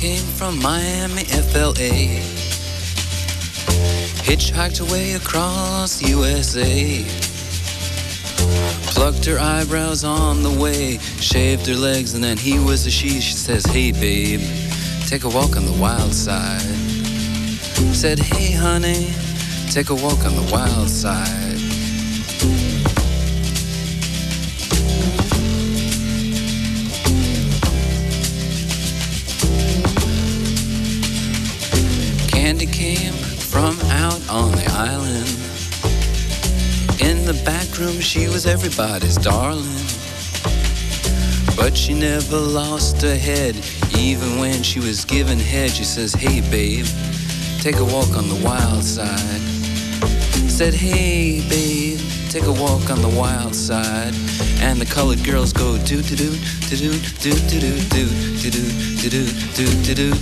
came from Miami, FLA. Hitchhiked away across USA. Plucked her eyebrows on the way. Shaved her legs and then he was a she. She says, hey babe, take a walk on the wild side. Said, hey honey, take a walk on the wild side. Candy came from out on the island. In the back room she was everybody's darling. But she never lost her head. Even when she was given head, she says, hey babe, take a walk on the wild side. Said, hey babe, take a walk on the wild side. And the colored girls go do do do do do do do do do do do do do do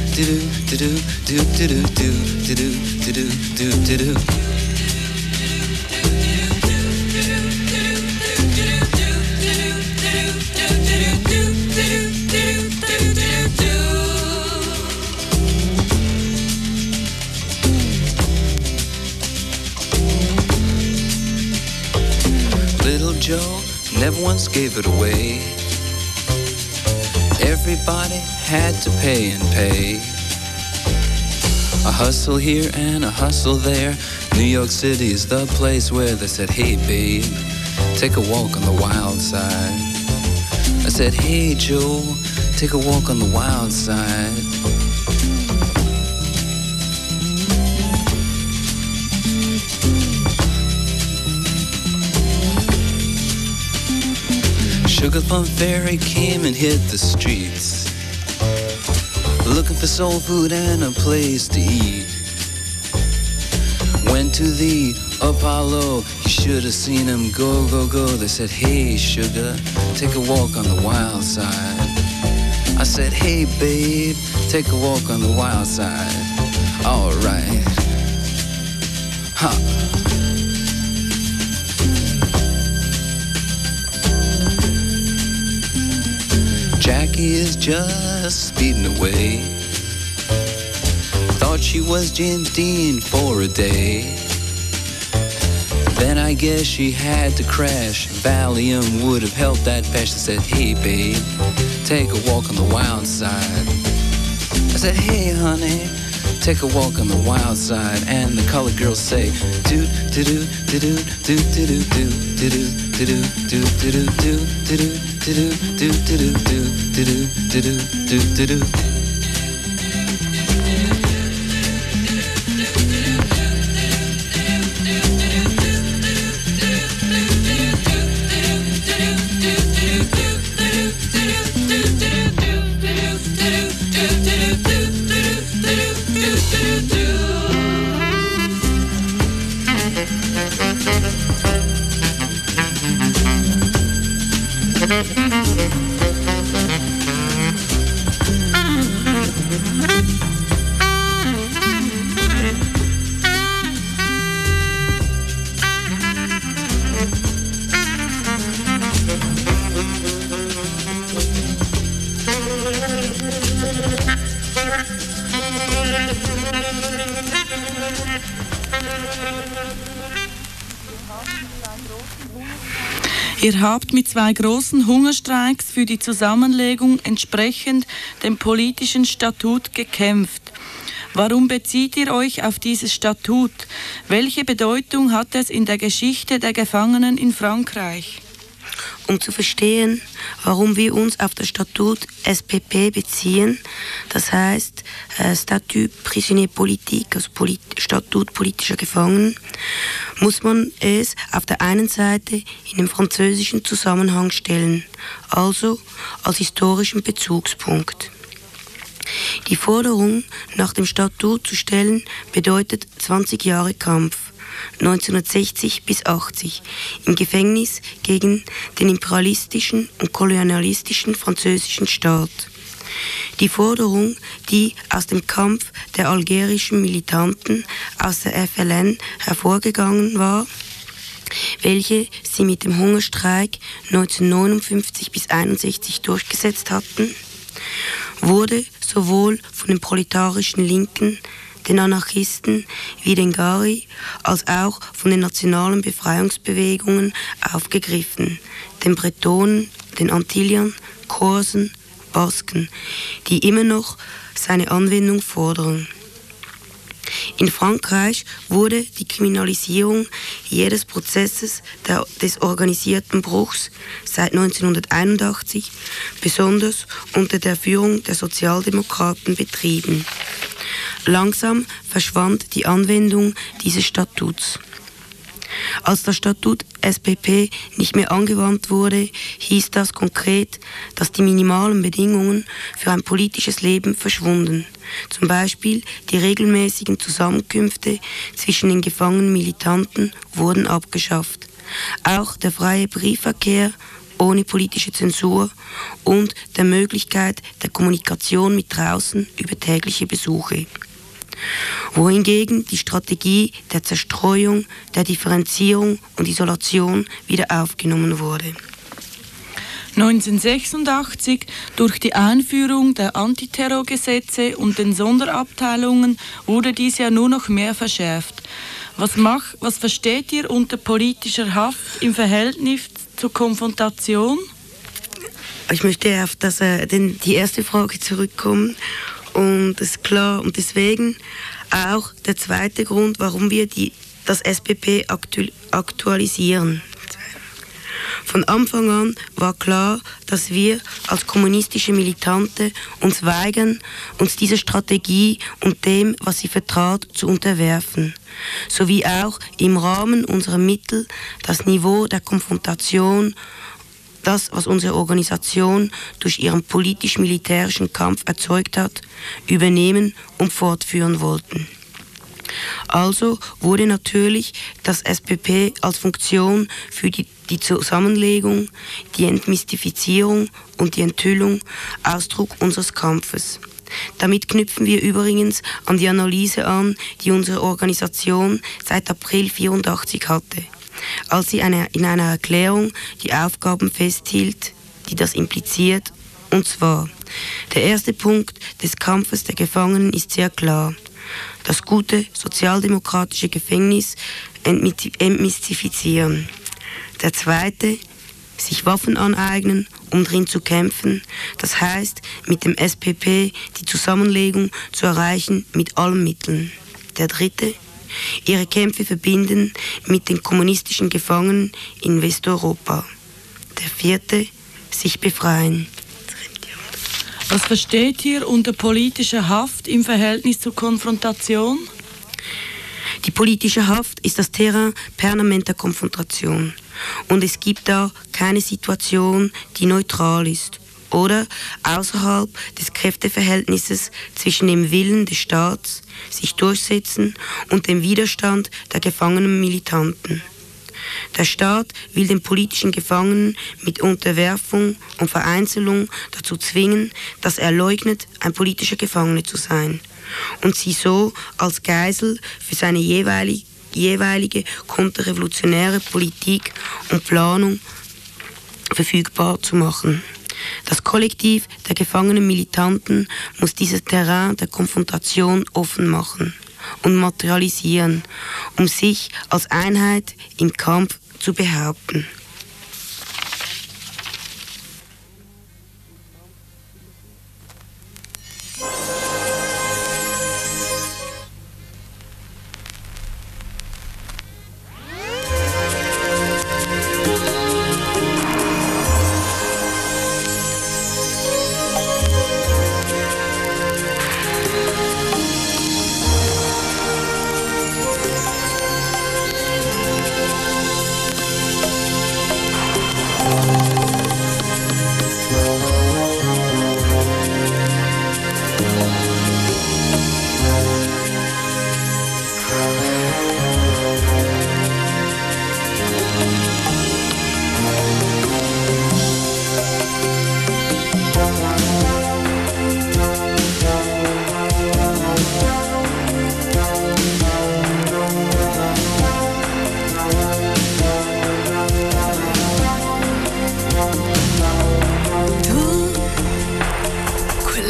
do do do. Little Joe never once gave it away. Everybody had to pay and pay. A hustle here and a hustle there. New York City is the place where they said, hey babe, take a walk on the wild side. I said, hey Joe, take a walk on the wild side. Sugar Plum Fairy came and hit the streets, looking for soul food and a place to eat. Went to the Apollo, you should have seen him go, go, go. They said, hey sugar, take a walk on the wild side. I said, hey babe, take a walk on the wild side. Alright. Ha. Jackie is just speeding away. Thought she was James Dean for a day. Then I guess she had to crash. Valium would have helped that patch. I said, hey babe, take a walk on the wild side. I said, hey honey, take a walk on the wild side. And the colored girls say, do do do do do do do do do do do do do do do do. Do do do do do do do do do do. Ihr habt mit 2 großen Hungerstreiks für die Zusammenlegung entsprechend dem politischen Statut gekämpft. Warum bezieht ihr euch auf dieses Statut? Welche Bedeutung hat es in der Geschichte der Gefangenen in Frankreich? Um zu verstehen, warum wir uns auf das Statut SPP beziehen, das heißt Statut Prisonnier Politique, also Statut politischer Gefangenen, muss man es auf der einen Seite in den französischen Zusammenhang stellen, also als historischen Bezugspunkt. Die Forderung, nach dem Statut zu stellen, bedeutet 20 Jahre Kampf, 1960 bis 80, im Gefängnis gegen den imperialistischen und kolonialistischen französischen Staat. Die Forderung, die aus dem Kampf der algerischen Militanten aus der FLN hervorgegangen war, welche sie mit dem Hungerstreik 1959 bis 1961 durchgesetzt hatten, wurde sowohl von den proletarischen Linken, den Anarchisten wie den Gari, als auch von den nationalen Befreiungsbewegungen aufgegriffen, den Bretonen, den Antillern, Korsen, Basken, die immer noch seine Anwendung fordern. In Frankreich wurde die Kriminalisierung jedes Prozesses des organisierten Bruchs seit 1981 besonders unter der Führung der Sozialdemokraten betrieben. Langsam verschwand die Anwendung dieses Statuts. Als das Statut SPP nicht mehr angewandt wurde, hieß das konkret, dass die minimalen Bedingungen für ein politisches Leben verschwunden. Zum Beispiel die regelmäßigen Zusammenkünfte zwischen den gefangenen Militanten wurden abgeschafft. Auch der freie Briefverkehr ohne politische Zensur und der Möglichkeit der Kommunikation mit draußen über tägliche Besuche. Wohingegen die Strategie der Zerstreuung, der Differenzierung und Isolation wieder aufgenommen wurde. 1986 durch die Einführung der Antiterrorgesetze und den Sonderabteilungen wurde dies ja nur noch mehr verschärft. Was versteht ihr unter politischer Haft im Verhältnis zur Konfrontation? Ich möchte auf die erste Frage zurückkommen. Und das ist klar. Und deswegen auch der zweite Grund, warum wir das SPP aktualisieren. Von Anfang an war klar, dass wir als kommunistische Militante uns weigern, uns dieser Strategie und dem, was sie vertrat, zu unterwerfen. Sowie auch im Rahmen unserer Mittel das Niveau der Konfrontation, das, was unsere Organisation durch ihren politisch-militärischen Kampf erzeugt hat, übernehmen und fortführen wollten. Also wurde natürlich das SPP als Funktion für die Zusammenlegung, die Entmystifizierung und die Enthüllung Ausdruck unseres Kampfes. Damit knüpfen wir übrigens an die Analyse an, die unsere Organisation seit April 1984 hatte, als sie in einer Erklärung die Aufgaben festhielt, die das impliziert, und zwar: Der erste Punkt des Kampfes der Gefangenen ist sehr klar. Das gute sozialdemokratische Gefängnis entmystifizieren. Der zweite: sich Waffen aneignen, um drin zu kämpfen. Das heißt, mit dem SPP die Zusammenlegung zu erreichen mit allen Mitteln. Der dritte: ihre Kämpfe verbinden mit den kommunistischen Gefangenen in Westeuropa. Der vierte: sich befreien. Was versteht ihr unter politischer Haft im Verhältnis zur Konfrontation? Die politische Haft ist das Terrain permanenter Konfrontation. Und es gibt da keine Situation, die neutral ist oder außerhalb des Kräfteverhältnisses zwischen dem Willen des Staats, sich durchsetzen, und dem Widerstand der gefangenen Militanten. Der Staat will den politischen Gefangenen mit Unterwerfung und Vereinzelung dazu zwingen, dass er leugnet, ein politischer Gefangener zu sein, und sie so als Geisel für seine jeweilige konterrevolutionäre Politik und Planung verfügbar zu machen. Das Kollektiv der gefangenen Militanten muss dieses Terrain der Konfrontation offen machen und materialisieren, um sich als Einheit im Kampf zu behaupten.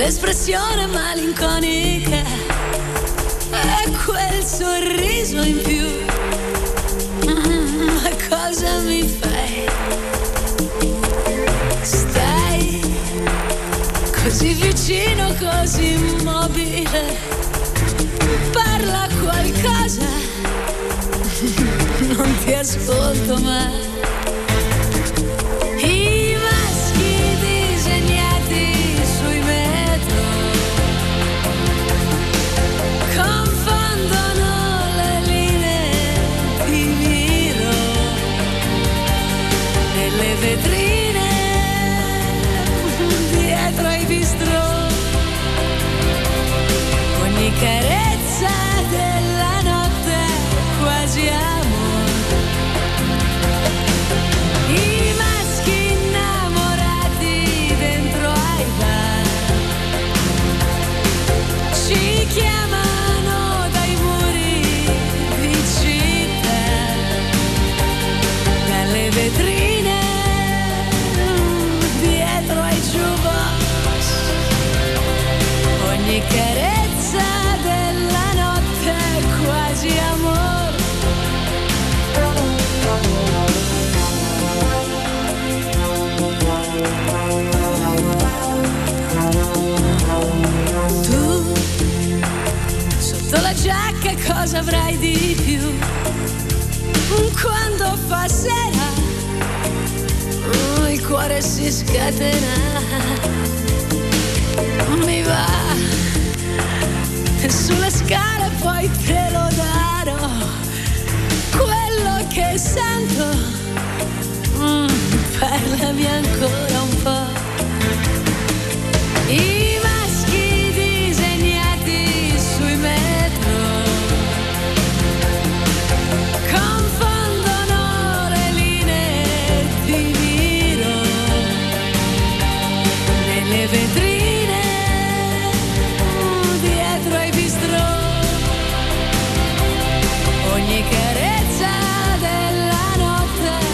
l'espressione malinconica e quel sorriso in più. Ma cosa mi fai? Stai così vicino, così immobile. Parla qualcosa, non ti ascolto mai. I maschi disegnati sui metro confondono le linee di miro nelle vetrine dietro ai bistrò. Ogni carezza della notte quasi amore. I maschi innamorati dentro ai bar ci chiamano dai muri di città, dalle vetrine dietro ai jukebox. Ogni carezza della notte quasi amore. Tu sotto la giacca cosa avrai di più? Quando fa sera il cuore si scatena. Mi va sulle scale, poi te lo darò. Quello che sento, parlami ancora un po'. I maschi disegnati sui metro confondono le linee di miro nelle vetrine dietro ai bistrò. Ogni carezza della notte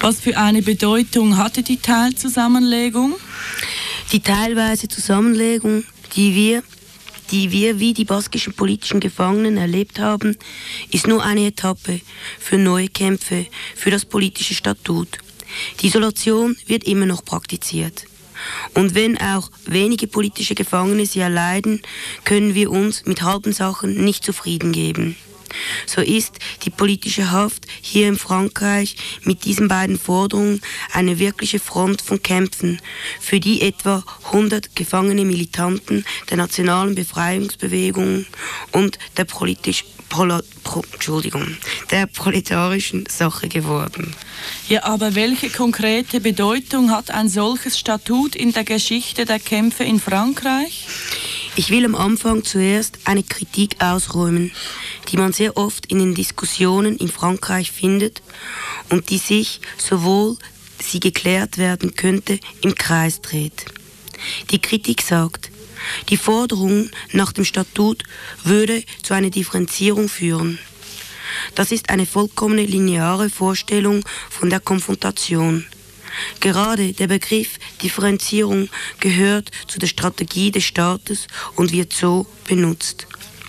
Was für eine Bedeutung hatte die Teilzusammenlegung? Die teilweise Zusammenlegung, die wir wie die baskischen politischen Gefangenen erlebt haben, ist nur eine Etappe für neue Kämpfe für das politische Statut. Die Isolation wird immer noch praktiziert. Und wenn auch wenige politische Gefangene sie erleiden, können wir uns mit halben Sachen nicht zufrieden geben. So ist die politische Haft hier in Frankreich mit diesen beiden Forderungen eine wirkliche Front von Kämpfen, für die etwa 100 gefangene Militanten der nationalen Befreiungsbewegung und der proletarischen Sache geworden. Ja, aber welche konkrete Bedeutung hat ein solches Statut in der Geschichte der Kämpfe in Frankreich? Ich will am Anfang zuerst eine Kritik ausräumen, die man sehr oft in den Diskussionen in Frankreich findet und die sich, sowohl sie geklärt werden könnte, im Kreis dreht. Die Kritik sagt, die Forderung nach dem Statut würde zu einer Differenzierung führen. Das ist eine vollkommene lineare Vorstellung von der Konfrontation. Gerade der Begriff Differenzierung gehört zu der Strategie des Staates und wird so benutzt.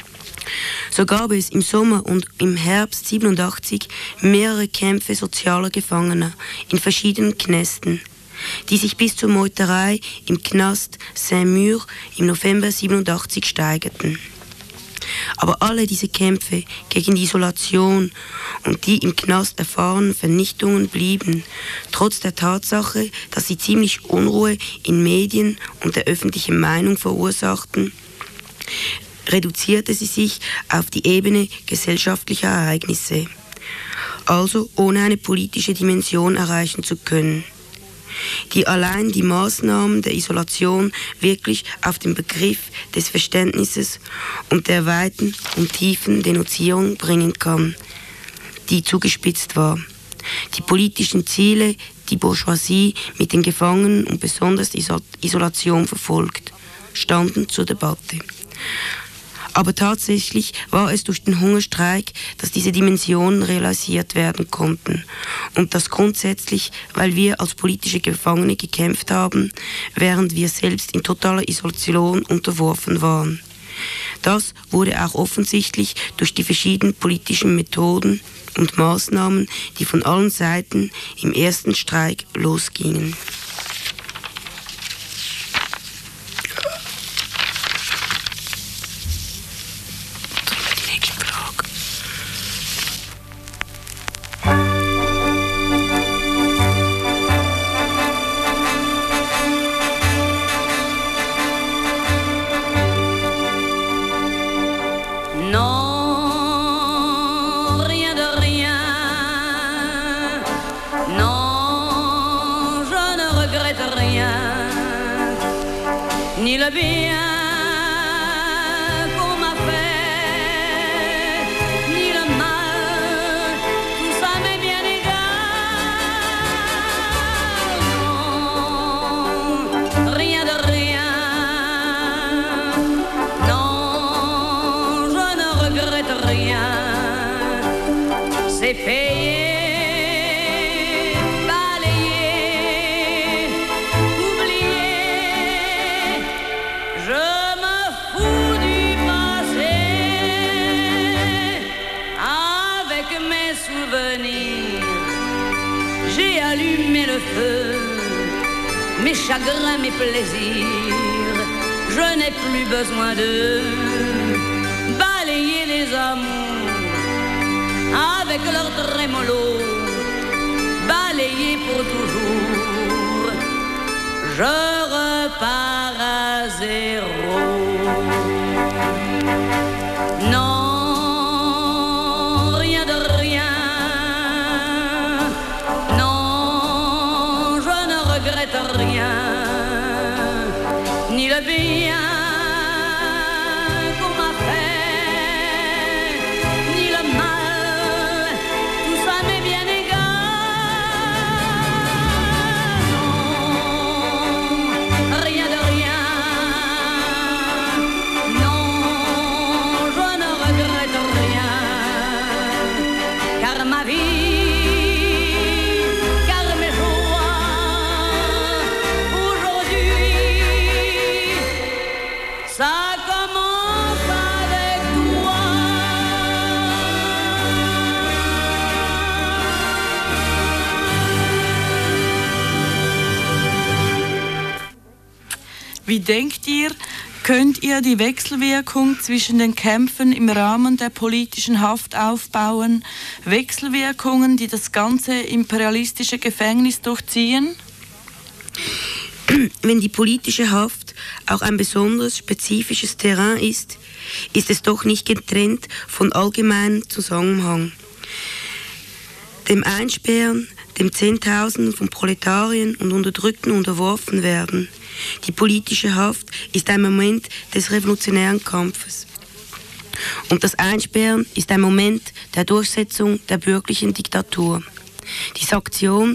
So gab es im Sommer und im Herbst 1987 mehrere Kämpfe sozialer Gefangener in verschiedenen Knästen, die sich bis zur Meuterei im Knast Saint-Mur im November 1987 steigerten. Aber alle diese Kämpfe gegen die Isolation und die im Knast erfahrenen Vernichtungen blieben, trotz der Tatsache, dass sie ziemlich Unruhe in Medien und der öffentlichen Meinung verursachten, reduzierte sie sich auf die Ebene gesellschaftlicher Ereignisse, also ohne eine politische Dimension erreichen zu können, die allein die Maßnahmen der Isolation wirklich auf den Begriff des Verständnisses und der weiten und tiefen Denunzierung bringen kann, die zugespitzt war. Die politischen Ziele, die Bourgeoisie mit den Gefangenen und besonders die Isolation verfolgt, standen zur Debatte. Aber tatsächlich war es durch den Hungerstreik, dass diese Dimensionen realisiert werden konnten. Und das grundsätzlich, weil wir als politische Gefangene gekämpft haben, während wir selbst in totaler Isolation unterworfen waren. Das wurde auch offensichtlich durch die verschiedenen politischen Methoden und Maßnahmen, die von allen Seiten im ersten Streik losgingen. Ni le bien qu'on m'a fait, ni le mal, tout ça m'est bien égal. Non, rien de rien. Non, je ne regrette rien. C'est payé. J'ai allumé le feu, mes chagrins, mes plaisirs. Je n'ai plus besoin de balayer les amours avec leur trémolo, balayer pour toujours. Je repars à zéro. Non. Rien, ni le bien qu'on m'a fait, ni le mal, tout ça m'est bien égal. Non, rien de rien. Non, je ne regrette rien, car ma vie, car Wie denkt ihr, könnt ihr die Wechselwirkung zwischen den Kämpfen im Rahmen der politischen Haft aufbauen? Wechselwirkungen, die das ganze imperialistische Gefängnis durchziehen? Wenn die politische Haft auch ein besonders spezifisches Terrain ist, ist es doch nicht getrennt von allgemeinem Zusammenhang. Dem Einsperren, dem Zehntausenden von Proletarien und Unterdrückten unterworfen werden. Die politische Haft ist ein Moment des revolutionären Kampfes. Und das Einsperren ist ein Moment der Durchsetzung der bürgerlichen Diktatur. Die Sanktion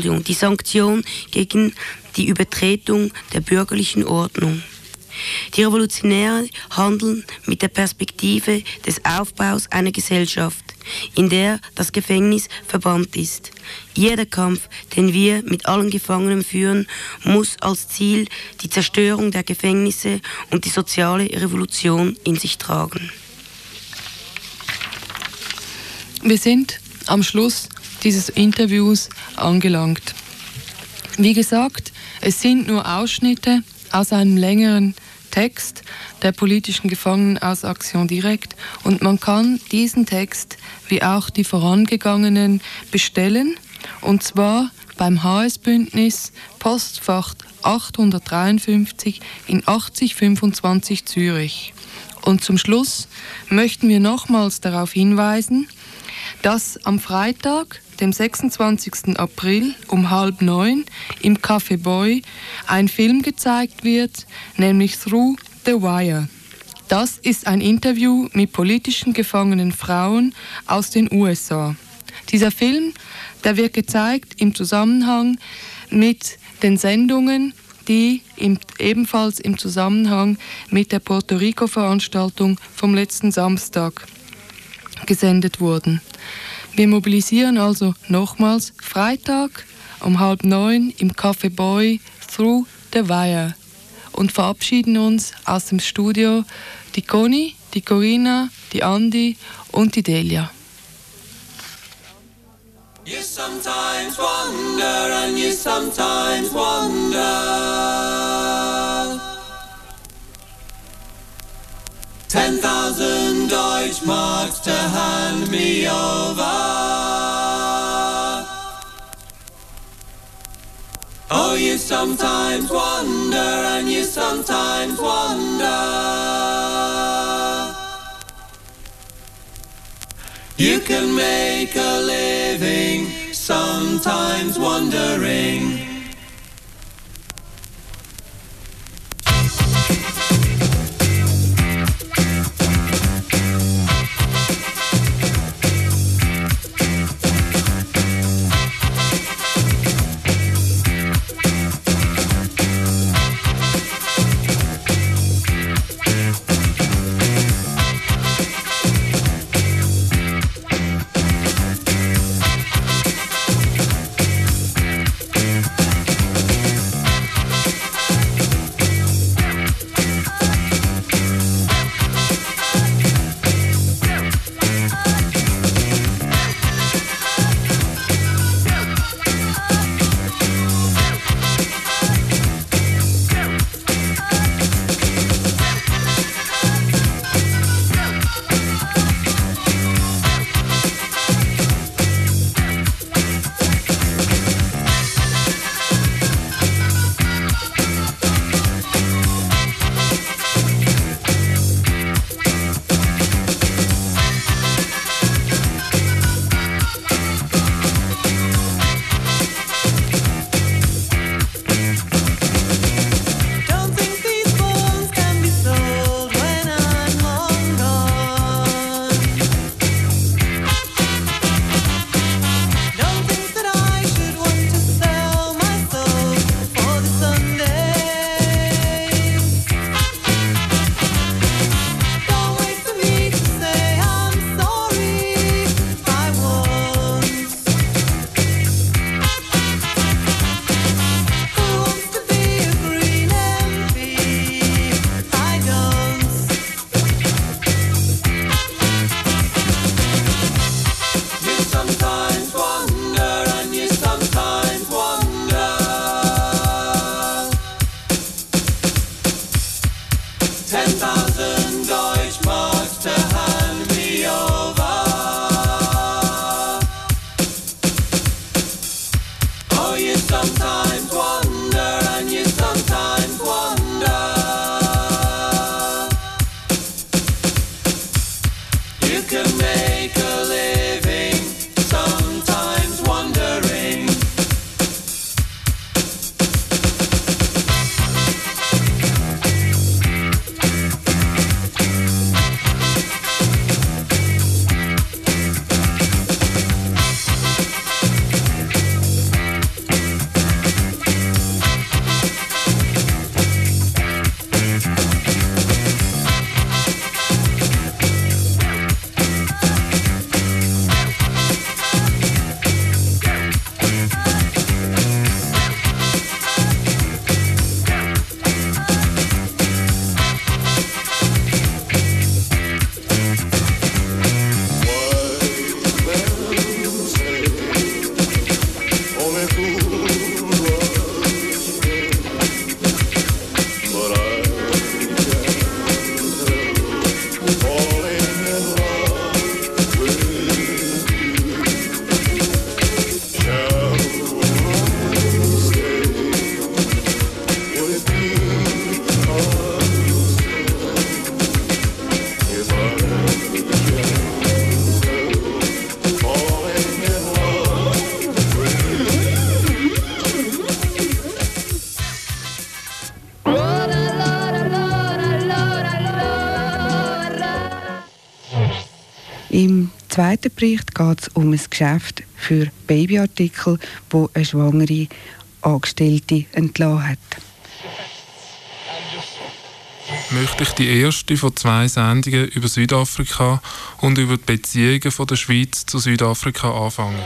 gegen die Übertretung der bürgerlichen Ordnung. Die Revolutionäre handeln mit der Perspektive des Aufbaus einer Gesellschaft, in der das Gefängnis verbannt ist. Jeder Kampf, den wir mit allen Gefangenen führen, muss als Ziel die Zerstörung der Gefängnisse und die soziale Revolution in sich tragen. Wir sind am Schluss dieses Interviews angelangt. Wie gesagt, es sind nur Ausschnitte aus einem längeren Text der politischen Gefangenen aus Action Directe und man kann diesen Text wie auch die vorangegangenen bestellen und zwar beim HS-Bündnis Postfach 853 in 8025 Zürich. Und zum Schluss möchten wir nochmals darauf hinweisen, dass am Freitag, dem 26. April um 8:30 im Café Boy ein Film gezeigt wird, nämlich Through the Wire. Das ist ein Interview mit politischen gefangenen Frauen aus den USA. Dieser Film, der wird gezeigt im Zusammenhang mit den Sendungen, die ebenfalls im Zusammenhang mit der Puerto Rico-Veranstaltung vom letzten Samstag gesendet wurden. Wir mobilisieren also nochmals Freitag um 8:30 im Café Boy Through the Wire und verabschieden uns aus dem Studio die Conny, die Corinna, die Andi und die Delia. You sometimes wonder and you sometimes wonder 10,000 Deutschmarks to hand me over. Oh, you sometimes wonder and you sometimes wonder. You can make a living sometimes wondering. zweiten Bericht geht es um ein Geschäft für Babyartikel, wo eine schwangere Angestellte entlassen hat. Möchte ich die erste von 2 Sendungen über Südafrika und über die Beziehungen von der Schweiz zu Südafrika anfangen.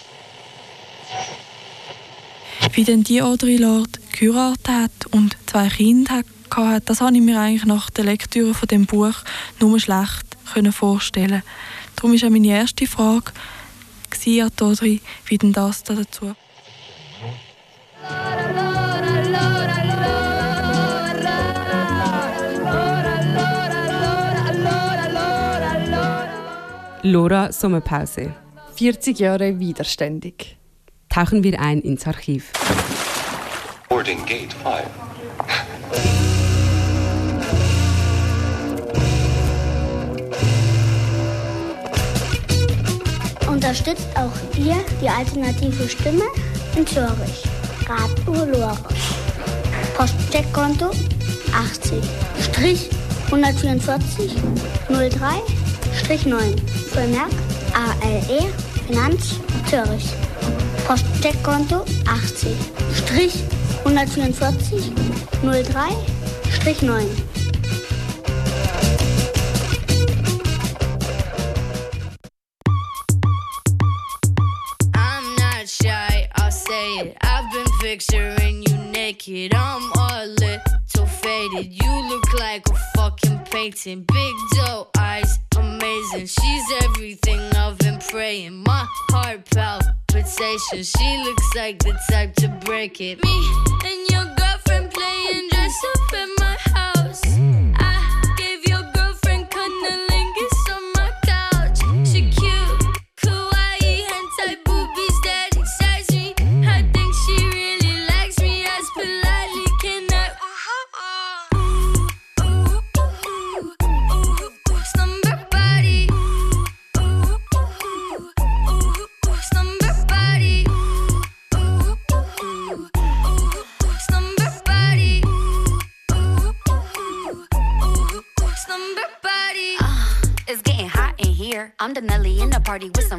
Wie denn die Audre Lorde geheiratet hat und 2 Kinder hatte, das habe ich mir eigentlich nach der Lektüre von dem Buch nur schlecht vorstellen. Darum war auch meine erste Frage an Audre, wie denn das da dazu? Lora Sommerpause. 40 Jahre widerständig. Tauchen wir ein ins Archiv. Boarding Gate 5. Unterstützt auch ihr die alternative Stimme in Zürich. Radio Lora. Postcheckkonto 80-144 03-9. Vermerk ALE Finanz Zürich. Postcheckkonto 80-144 03-9. I'm not shy, I'll say it. I've been picturing you naked. I'm a little faded. You look like a fucking painting. Big doe eyes, amazing. She's everything I've been praying. My heart palpitations. She looks like the type to break it. Me and your girlfriend playing dress up at my house. I gave your girlfriend cunnilingus on my couch. She cute, kawaii, hentai boobies that excites me. I think she really likes me. As politely can I? Slumber body. Slumber body. Slumber body. Slumber body. It's getting hot in here. I'm the Nelly in the party with some